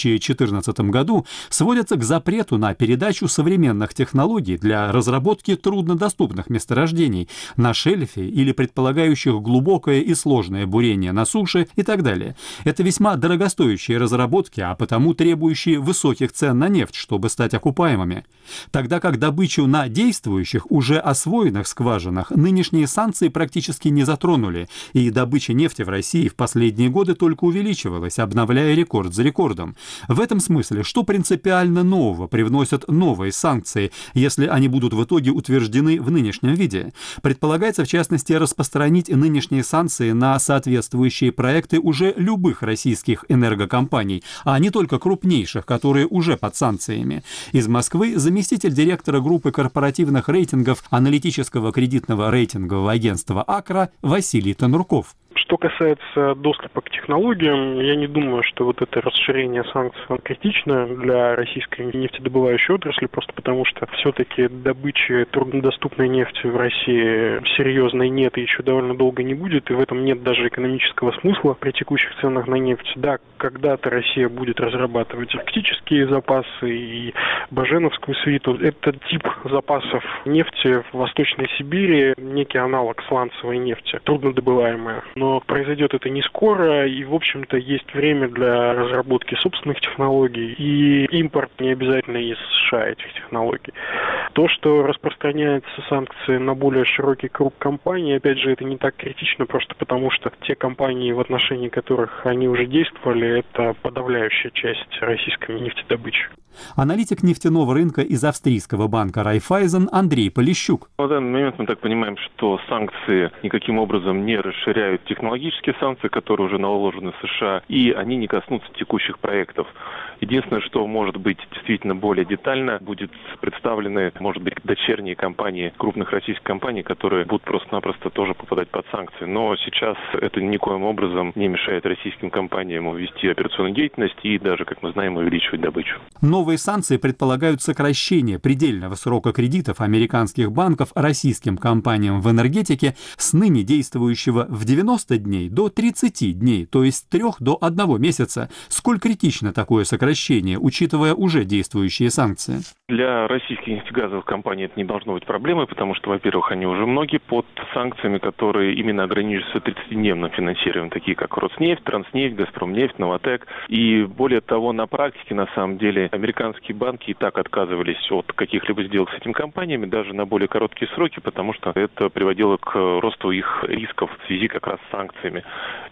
2014 году, сводится к запрету на передачу современных технологий для разработки труднодоступных месторождений на шельфе или предполагающих глубокое и сложное бурение на суше и так далее. Это весьма дорогостоящие разработки, а потому требующие высоких цен на нефть, чтобы стать окупаемыми. Тогда как добычу на действующих, уже освоенных скважинах нынешние санкции практически не затронули, и добыча нефти в России в последние годы только увеличивалась, обновляя рекорд за рекордом. В этом смысле, что принципиально нового привносят новые санкции, если они будут в итоге утверждены в нынешнем виде? Предполагается, в частности, распространить нынешние санкции на соответствующие проекты уже любых российских энергокомпаний, а не только крупнейших, которые уже под санкциями. Из Москвы заместитель директора группы корпоративных рейтингов аналитического кредитного рейтингового агентства «Акра» Василий Тонурков. Что касается доступа к технологиям, я не думаю, что вот это расширение санкций критично для российской нефтедобывающей отрасли, просто потому что все-таки добычи труднодоступной нефти в России серьезной нет и еще довольно долго не будет, и в этом нет даже экономического смысла при текущих ценах на нефть. Да, когда-то Россия будет разрабатывать арктические запасы и Баженовскую свиту. Это тип запасов нефти в Восточной Сибири, некий аналог сланцевой нефти, труднодобываемая. Но произойдет это не скоро, и, в общем-то, есть время для разработки собственных технологий, и импорт не обязательно из США этих технологий. То, что распространяются санкции на более широкий круг компаний, опять же, это не так критично, просто потому что те компании, в отношении которых они уже действовали, это подавляющая часть российской нефтедобычи. Аналитик нефтяного рынка из австрийского банка Райффайзен Андрей Полищук. В данный момент мы так понимаем, что санкции никаким образом не расширяют технологические санкции, которые уже наложены в США, и они не коснутся текущих проектов. Единственное, что может быть действительно более детально, будет представлены, может быть, дочерние компании крупных российских компаний, которые будут просто-напросто тоже попадать под санкции. Но сейчас это никоим образом не мешает российским компаниям вести операционную деятельность и даже, как мы знаем, увеличивать добычу. Новые санкции предполагают сокращение предельного срока кредитов американских банков российским компаниям в энергетике с ныне действующего в 90 дней до 30 дней, то есть с 3 до 1 месяца. Сколь критично такое сокращение, учитывая уже действующие санкции? Для российских нефтегазовых компаний это не должно быть проблемой, потому что, во-первых, они уже многие под санкциями, которые именно ограничиваются 30-дневным финансированием, такие как Роснефть, Транснефть, Газпромнефть, Новатэк. И более того, на практике, на самом деле, американские банки и так отказывались от каких-либо сделок с этими компаниями, даже на более короткие сроки, потому что это приводило к росту их рисков в связи как раз с санкциями.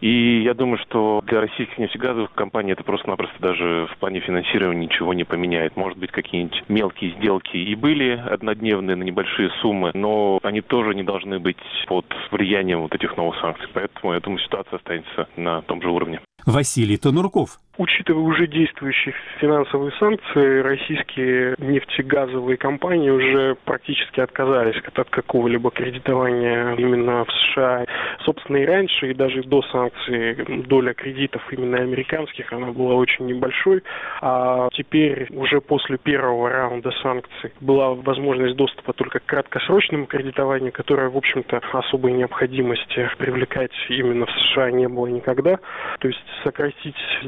И я думаю, что для российских нефтегазовых компаний это просто-напросто даже в плане финансирования ничего не поменяет. Может быть, какие-нибудь мелкие сделки и были однодневные на небольшие суммы, но они тоже не должны быть под влиянием вот этих новых санкций. Поэтому, я думаю, ситуация останется на том же уровне. Василий Тонурков. Учитывая уже действующие финансовые санкции, российские нефтегазовые компании уже практически отказались от какого-либо кредитования именно в США. Собственно, и раньше, и даже до санкций, доля кредитов именно американских, она была очень небольшой. А теперь, уже после первого раунда санкций, была возможность доступа только к краткосрочному кредитованию, которое, в общем-то, особой необходимости привлекать именно в США не было никогда. То есть сократить с 90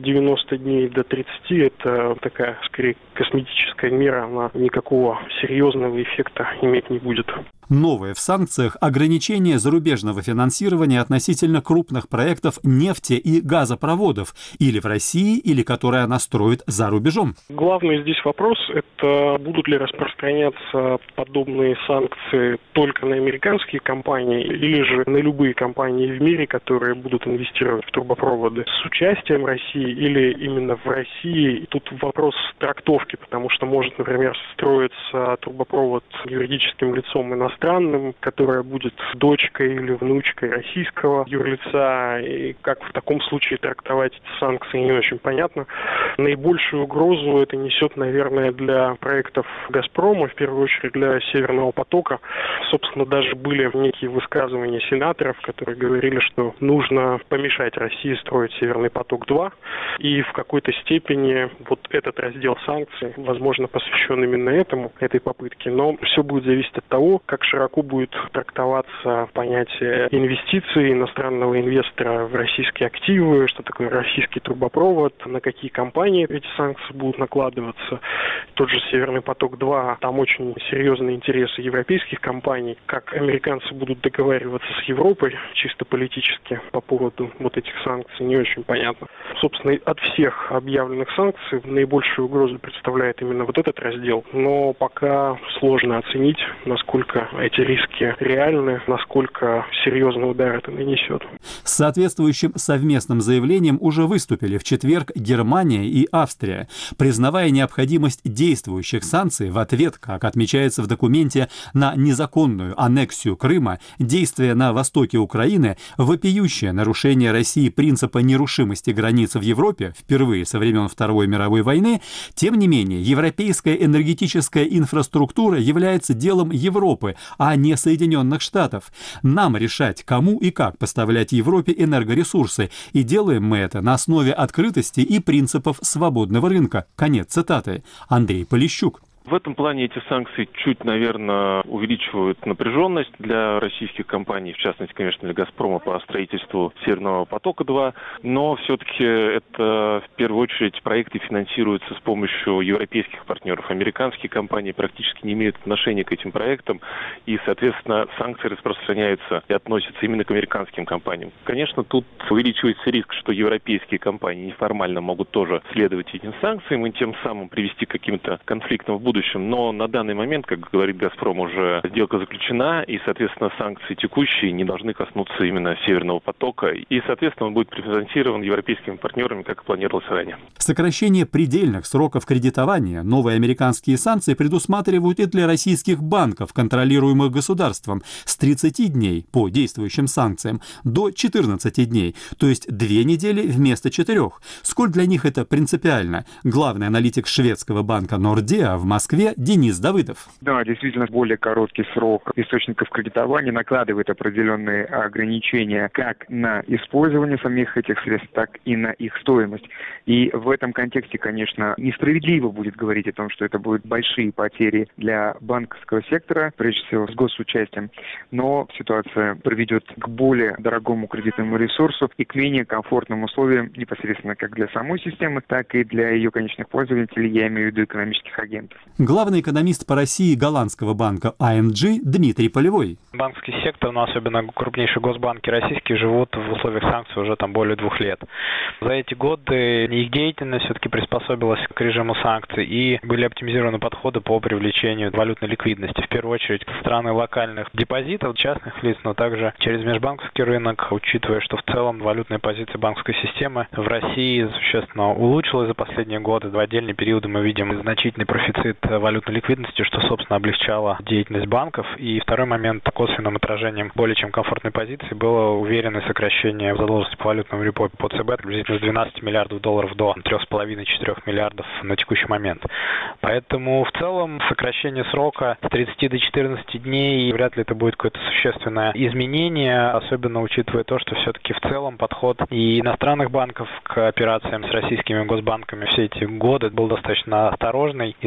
90 дней до 30 – это такая, скорее, косметическая мера, она никакого серьезного эффекта иметь не будет. Новое в санкциях – ограничение зарубежного финансирования относительно крупных проектов нефти- и газопроводов или в России, или которые она строит за рубежом. Главный здесь вопрос – это будут ли распространяться подобные санкции только на американские компании или же на любые компании в мире, которые будут инвестировать в трубопроводы с участием России или именно в России. Тут вопрос трактовки, потому что может, например, строиться трубопровод юридическим лицом иностранным, которая будет дочкой или внучкой российского юрлица, и как в таком случае трактовать эти санкции, не очень понятно. Наибольшую угрозу это несет, наверное, для проектов «Газпрома», в первую очередь для «Северного потока». Собственно, даже были некие высказывания сенаторов, которые говорили, что нужно помешать России строить «Северный поток-2», и в какой-то степени вот этот раздел санкций, возможно, посвящен именно этой попытке, но все будет зависеть от того, как широко будет трактоваться понятие инвестиций иностранного инвестора в российские активы, что такое российский трубопровод, на какие компании эти санкции будут накладываться. Тот же «Северный поток-2», там очень серьезные интересы европейских компаний, как американцы будут договариваться с Европой чисто политически по поводу вот этих санкций, не очень понятно. Собственно, от всех объявленных санкций наибольшую угрозу представляет именно вот этот раздел, но пока сложно оценить, насколько эти риски реальны, насколько серьезный удар это нанесет. С соответствующим совместным заявлением уже выступили в четверг Германия и Австрия, признавая необходимость действующих санкций в ответ, как отмечается в документе, на незаконную аннексию Крыма, действия на востоке Украины, вопиющее нарушение России принципа нерушимости границ в Европе впервые со времен Второй мировой войны. Тем не менее, европейская энергетическая инфраструктура является делом Европы, а не Соединенных Штатов. Нам решать, кому и как поставлять Европе энергоресурсы, и делаем мы это на основе открытости и принципов свободного рынка. Конец цитаты. Андрей Полищук. В этом плане эти санкции чуть, наверное, увеличивают напряженность для российских компаний, в частности, конечно, для «Газпрома» по строительству «Северного потока-2», но все-таки это, в первую очередь, проекты финансируются с помощью европейских партнеров. Американские компании практически не имеют отношения к этим проектам, и, соответственно, санкции распространяются и относятся именно к американским компаниям. Конечно, тут увеличивается риск, что европейские компании неформально могут тоже следовать этим санкциям и тем самым привести к каким-то конфликтам в будущем. Но на данный момент, как говорит «Газпром», уже сделка заключена, и, соответственно, санкции текущие не должны коснуться именно «Северного потока», и, соответственно, он будет профинансирован европейскими партнерами, как и планировалось ранее. Сокращение предельных сроков кредитования новые американские санкции предусматривают и для российских банков, контролируемых государством, с 30 дней по действующим санкциям до 14 дней, то есть 2 недели вместо 4. Сколь для них это принципиально? Главный аналитик шведского банка Nordea в Москве Денис Давыдов. Да, действительно, более короткий срок источников кредитования накладывает определенные ограничения как на использование самих этих средств, так и на их стоимость. И в этом контексте, конечно, несправедливо будет говорить о том, что это будут большие потери для банковского сектора, прежде всего с госучастием, но ситуация приведет к более дорогому кредитному ресурсу и к менее комфортным условиям непосредственно как для самой системы, так и для ее конечных пользователей, я имею в виду экономических агентов. Главный экономист по России голландского банка ING Дмитрий Полевой. Банковский сектор, но особенно крупнейшие госбанки российские, живут в условиях санкций уже там более 2 лет. За эти годы их деятельность все-таки приспособилась к режиму санкций и были оптимизированы подходы по привлечению валютной ликвидности. В первую очередь со стороны локальных депозитов частных лиц, но также через межбанковский рынок, учитывая, что в целом валютная позиция банковской системы в России существенно улучшилась за последние годы. В отдельные периоды мы видим значительный профицит валютной ликвидности, что, собственно, облегчало деятельность банков. И второй момент, косвенным отражением более чем комфортной позиции было уверенное сокращение задолженности по валютному репо по ЦБ приблизительно с 12 миллиардов долларов до 3,5-4 миллиардов на текущий момент. Поэтому в целом сокращение срока с 30 до 14 дней вряд ли это будет какое-то существенное изменение, особенно учитывая то, что все-таки в целом подход и иностранных банков к операциям с российскими госбанками все эти годы был достаточно осторожный и зачастую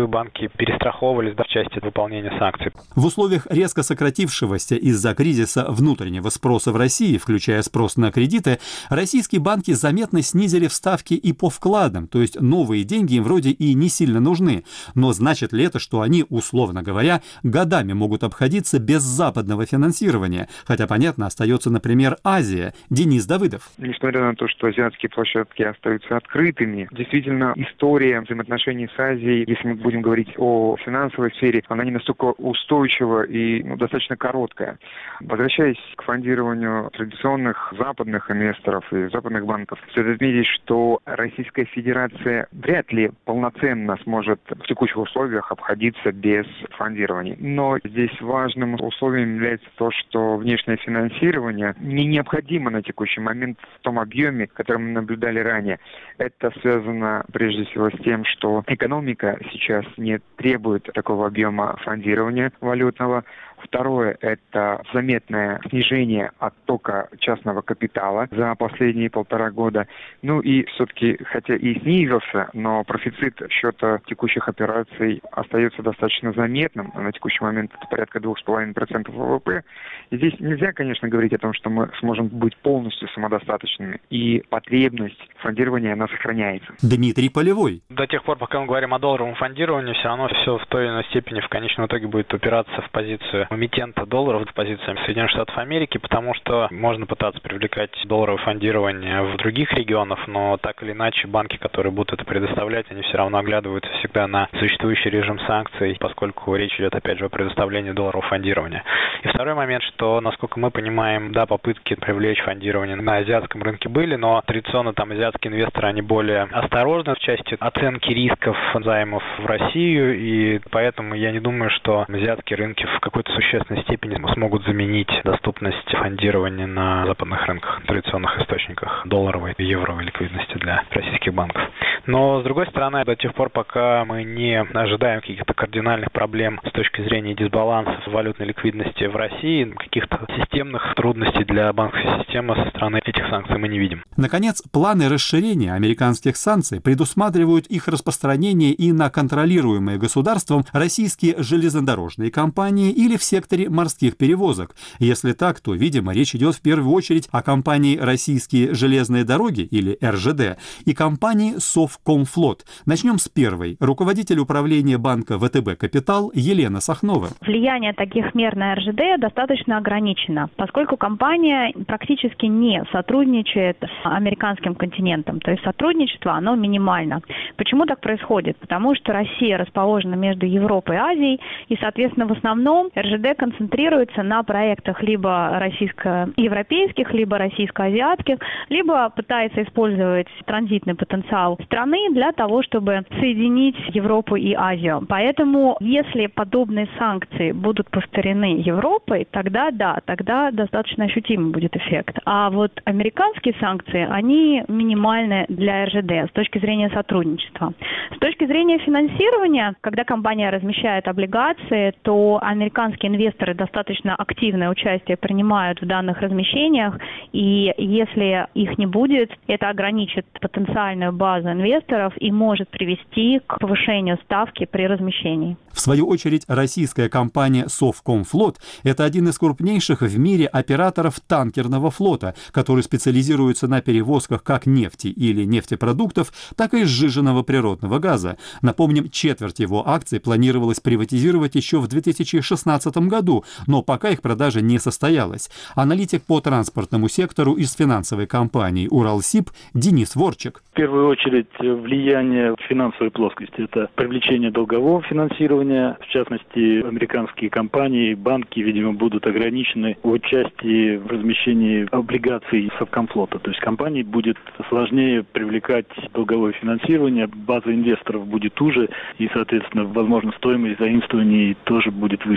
зачастую банки перестраховывались в части выполнения санкций. В условиях резко сократившегося из-за кризиса внутреннего спроса в России, включая спрос на кредиты, российские банки заметно снизили ставки и по вкладам, то есть новые деньги им вроде и не сильно нужны. Но значит ли это, что они, условно говоря, годами могут обходиться без западного финансирования? Хотя, понятно, остается, например, Азия. Денис Давыдов. Несмотря на то, что азиатские площадки остаются открытыми, действительно, история взаимоотношений с Азией, если мы будем говорить о финансовой сфере, она не настолько устойчива и достаточно короткая. Возвращаясь к фондированию традиционных западных инвесторов и западных банков, стоит отметить, что Российская Федерация вряд ли полноценно сможет в текущих условиях обходиться без фондирования. Но здесь важным условием является то, что внешнее финансирование не необходимо на текущий момент в том объеме, который мы наблюдали ранее. Это связано прежде всего с тем, что экономика сейчас не требует такого объема фондирования валютного. Второе – это заметное снижение оттока частного капитала за последние 1,5 года. Ну и все-таки, хотя и снизился, но профицит счета текущих операций остается достаточно заметным. На текущий момент это порядка 2,5% ВВП. И здесь нельзя, конечно, говорить о том, что мы сможем быть полностью самодостаточными. И потребность фондирования, она сохраняется. Дмитрий Полевой. До тех пор, пока мы говорим о долларовом фондировании, все равно все в той или иной степени в конечном итоге будет упираться в позицию эмитента долларов, в позицию Соединенных Штатов Америки, потому что можно пытаться привлекать долларовое фондирование в других регионах, но так или иначе банки, которые будут это предоставлять, они все равно оглядываются всегда на существующий режим санкций, поскольку речь идет опять же о предоставлении долларового фондирования. И второй момент, что, насколько мы понимаем, да, попытки привлечь фондирование на азиатском рынке были, но традиционно там азиатские инвесторы, они более осторожны в части оценки рисков займов в Россию, и поэтому я не думаю, что азиатские рынки в какой-то существенной степени смогут заменить доступность фондирования на западных рынках, традиционных источниках долларовой и евровой ликвидности для российских банков. Но, с другой стороны, до тех пор, пока мы не ожидаем каких-то кардинальных проблем с точки зрения дисбаланса валютной ликвидности в России, каких-то системных трудностей для банковской системы со стороны этих санкций мы не видим. Наконец, планы расширения американских санкций предусматривают их распространение и на контролируемые государством российские железнодорожные компании или в секторе морских перевозок. Если так, то, видимо, речь идет в первую очередь о компании «Российские железные дороги» или РЖД и компании «Совкомфлот». Начнем с первой. Руководитель управления банка ВТБ «Капитал» Елена Сахнова. Влияние таких мер на РЖД достаточно ограничено, поскольку компания практически не сотрудничает с американским континентом. То есть сотрудничество, оно минимально. Почему так происходит? Потому что Россия расположена между Европой и Азией, и, соответственно, в основном РЖД концентрируется на проектах либо российско-европейских, либо российско-азиатских, либо пытается использовать транзитный потенциал страны для того, чтобы соединить Европу и Азию. Поэтому, если подобные санкции будут повторены Европой, тогда да, тогда достаточно ощутимый будет эффект. А вот американские санкции, они минимальны для РЖД с точки зрения сотрудничества. С точки зрения финансирования, когда компания размещает облигации, то американские инвесторы достаточно активное участие принимают в данных размещениях, и если их не будет, это ограничит потенциальную базу инвесторов и может привести к повышению ставки при размещении. В свою очередь, российская компания «Совкомфлот» – это один из крупнейших в мире операторов танкерного флота, который специализируется на перевозках как нефти или нефтепродуктов, так и сжиженного природного газа. Напомним, четверть его акций планировалось приватизировать еще в 2016 году, но пока их продажа не состоялась. Аналитик по транспортному сектору из финансовой компании «Уралсиб» Денис Ворчик. В первую очередь, влияние в финансовой плоскости – это привлечение долгового финансирования. В частности, американские компании, банки, видимо, будут ограничены в участии в размещении облигаций Совкомфлота. То есть компании будет сложнее привлекать долговое финансирование, база инвесторов будет уже, и, соответственно, возможно, стоимость заимствований тоже будет выше для компании.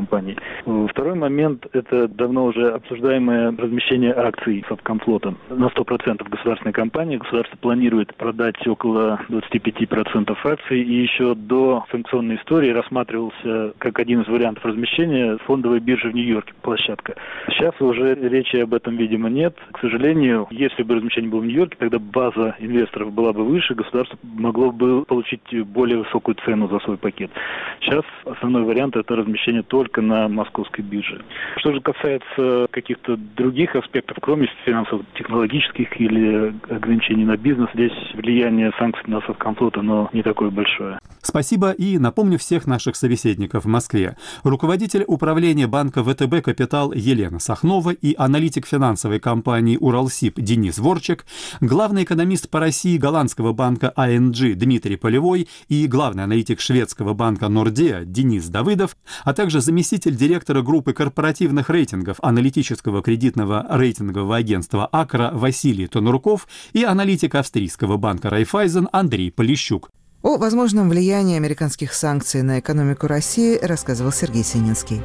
компаний. Второй момент – это давно уже обсуждаемое размещение акций Совкомфлота. На 100% государственной компании государство планирует продать около 25% акций, и еще до санкционной истории рассматривался как один из вариантов размещения фондовой биржи в Нью-Йорке, площадка. Сейчас уже речи об этом, видимо, нет. К сожалению, если бы размещение было в Нью-Йорке, тогда база инвесторов была бы выше, государство могло бы получить более высокую цену за свой пакет. Сейчас основной вариант – это размещение только на московской бирже. Что же касается каких-то других аспектов, кроме финансово-технологических или ограничений на бизнес, здесь влияние санкций на Совкомфлот, оно не такое большое. Спасибо, и напомню всех наших собеседников в Москве. Руководитель управления банка ВТБ «Капитал» Елена Сахнова и аналитик финансовой компании «Уралсиб» Денис Ворчек, главный экономист по России голландского банка АНГ Дмитрий Полевой и главный аналитик шведского банка Нордеа Денис Давыдов, а также заместитель директора группы корпоративных рейтингов аналитического кредитного рейтингового агентства «Акра» Василий Тонурков и аналитик австрийского банка «Райффайзен» Андрей Полищук. О возможном влиянии американских санкций на экономику России рассказывал Сергей Сининский.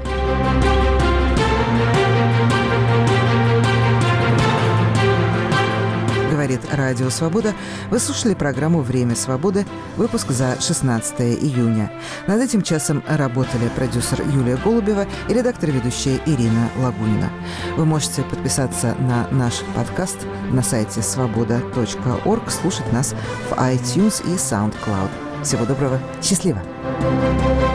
Говорит Радио Свобода. Вы слушали программу «Время свободы», выпуск за 16 июня. Над этим часом работали продюсер Юлия Голубева и редактор-ведущая Ирина Лагунина. Вы можете подписаться на наш подкаст на сайте svoboda.org, слушать нас в iTunes и SoundCloud. Всего доброго, счастливо!